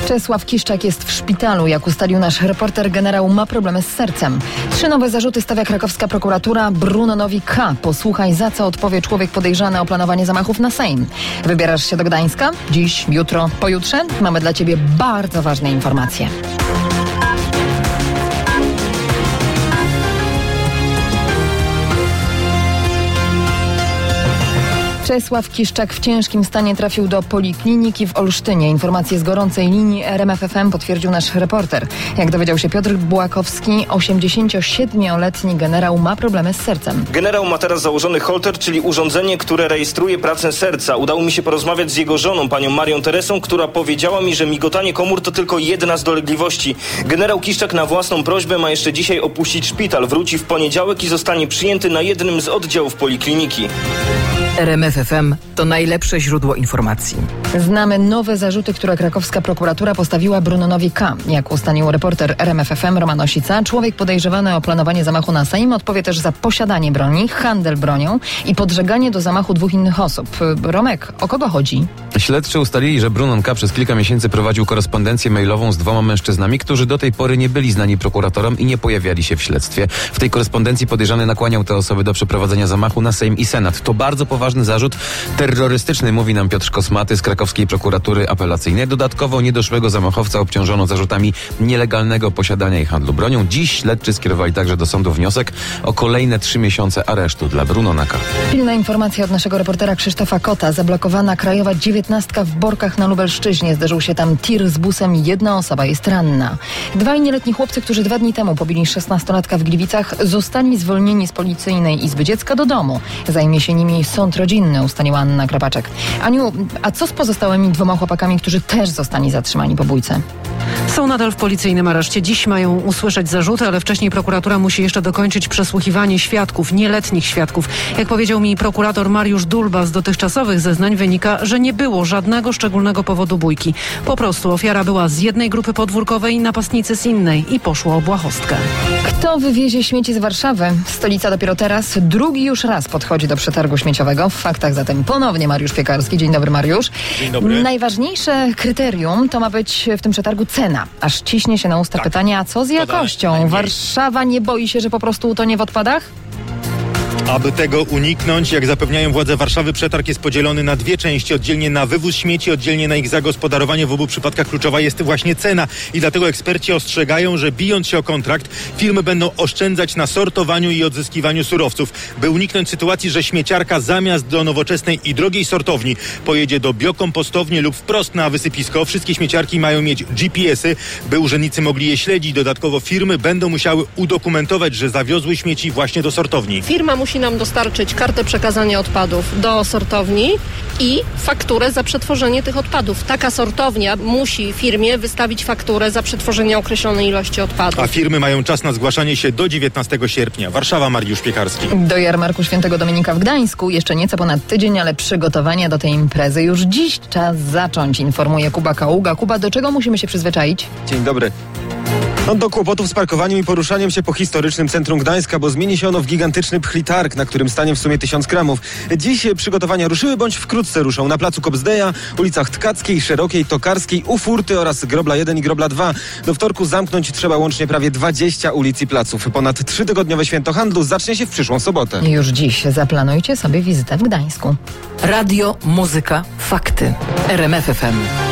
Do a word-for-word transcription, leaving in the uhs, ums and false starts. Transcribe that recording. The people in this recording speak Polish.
Czesław Kiszczak jest w szpitalu. Jak ustalił nasz reporter, generał ma problemy z sercem. Trzy nowe zarzuty stawia krakowska prokuratura Brunonowi K. Posłuchaj, za co odpowie człowiek podejrzany o planowanie zamachów na Sejm. Wybierasz się do Gdańska? Dziś, jutro, pojutrze? Mamy dla Ciebie bardzo ważne informacje. Czesław Kiszczak w ciężkim stanie trafił do polikliniki w Olsztynie. Informacje z gorącej linii R M F F M potwierdził nasz reporter. Jak dowiedział się Piotr Błakowski, osiemdziesięciosiedmioletni generał ma problemy z sercem. Generał ma teraz założony holter, czyli urządzenie, które rejestruje pracę serca. Udało mi się porozmawiać z jego żoną, panią Marią Teresą, która powiedziała mi, że migotanie komór to tylko jedna z dolegliwości. Generał Kiszczak na własną prośbę ma jeszcze dzisiaj opuścić szpital. Wróci w poniedziałek i zostanie przyjęty na jednym z oddziałów polikliniki. R M F F M to najlepsze źródło informacji. Znamy nowe zarzuty, które krakowska prokuratura postawiła Brunonowi K. Jak ustalił reporter R M F F M Roman Osica, człowiek podejrzewany o planowanie zamachu na Sejm odpowie też za posiadanie broni, handel bronią i podżeganie do zamachu dwóch innych osób. Romek, o kogo chodzi? Śledczy ustalili, że Brunon K. przez kilka miesięcy prowadził korespondencję mailową z dwoma mężczyznami, którzy do tej pory nie byli znani prokuratorom i nie pojawiali się w śledztwie. W tej korespondencji podejrzany nakłaniał te osoby do przeprowadzenia zamachu na Sejm i Senat. To bardzo poważny zarzut terrorystyczny, mówi nam Piotr Kosmaty z krakowskiej prokuratury apelacyjnej. Dodatkowo niedoszłego zamachowca obciążono zarzutami nielegalnego posiadania i handlu bronią. Dziś śledczy skierowali także do sądu wniosek o kolejne trzy miesiące aresztu dla Brunona K. Pilna informacja od naszego reportera Krzysztofa Kota. Zablokowana krajowa dziewiętnastka w Borkach na Lubelszczyźnie. Zderzył się tam tir z busem i jedna osoba jest ranna. Dwaj nieletni chłopcy, którzy dwa dni temu pobili szesnastolatka w Gliwicach, zostali zwolnieni z Policyjnej Izby Dziecka do domu. Zajmie się nimi sąd rodzinny, ustaliła Anna Krapaczek. Aniu, a co z pozostałymi dwoma chłopakami, którzy też zostali zatrzymani po bójce? Są nadal w policyjnym areszcie. Dziś mają usłyszeć zarzuty, ale wcześniej prokuratura musi jeszcze dokończyć przesłuchiwanie świadków, nieletnich świadków. Jak powiedział mi prokurator Mariusz Dulba, z dotychczasowych zeznań wynika, że nie było żadnego szczególnego powodu bójki. Po prostu ofiara była z jednej grupy podwórkowej, napastnicy z innej i poszło o błahostkę. Kto wywiezie śmieci z Warszawy? Stolica dopiero teraz, drugi już raz podchodzi do przetargu śmieciowego. W faktach zatem ponownie Mariusz Piekarski. Dzień dobry, Mariusz. Dzień dobry. Najważniejsze kryterium to ma być w tym przetargu cena. Aż ciśnie się na usta Tak. pytanie, a co z jakością? najmniej. Warszawa nie boi się, że po prostu utonie w odpadach? Aby tego uniknąć, jak zapewniają władze Warszawy, przetarg jest podzielony na dwie części. Oddzielnie na wywóz śmieci, oddzielnie na ich zagospodarowanie. W obu przypadkach kluczowa jest właśnie cena. I dlatego eksperci ostrzegają, że bijąc się o kontrakt, firmy będą oszczędzać na sortowaniu i odzyskiwaniu surowców. By uniknąć sytuacji, że śmieciarka zamiast do nowoczesnej i drogiej sortowni pojedzie do biokompostowni lub wprost na wysypisko. Wszystkie śmieciarki mają mieć G P S y, by urzędnicy mogli je śledzić. Dodatkowo firmy będą musiały udokumentować, że zawiozły śmieci właśnie do sortowni. Firma musi nam dostarczyć kartę przekazania odpadów do sortowni i fakturę za przetworzenie tych odpadów. Taka sortownia musi firmie wystawić fakturę za przetworzenie określonej ilości odpadów. A firmy mają czas na zgłaszanie się do dziewiętnastego sierpnia. Warszawa, Mariusz Piekarski. Do jarmarku Świętego Dominika w Gdańsku jeszcze nieco ponad tydzień, ale przygotowania do tej imprezy już dziś czas zacząć, informuje Kuba Kaługa. Kuba, do czego musimy się przyzwyczaić? Dzień dobry. No, do kłopotów z parkowaniem i poruszaniem się po historycznym centrum Gdańska, bo zmieni się ono w gigantyczny pchlitarg, na którym stanie w sumie tysiąc kramów. Dziś przygotowania ruszyły, bądź wkrótce ruszą na placu Kobzdeja, ulicach Tkackiej, Szerokiej, Tokarskiej, u Furty oraz Grobla jeden i Grobla dwa. Do wtorku zamknąć trzeba łącznie prawie dwadzieścia ulic i placów. Ponad trzytygodniowe święto handlu zacznie się w przyszłą sobotę. Już dziś zaplanujcie sobie wizytę w Gdańsku. Radio, muzyka, fakty. R M F F M.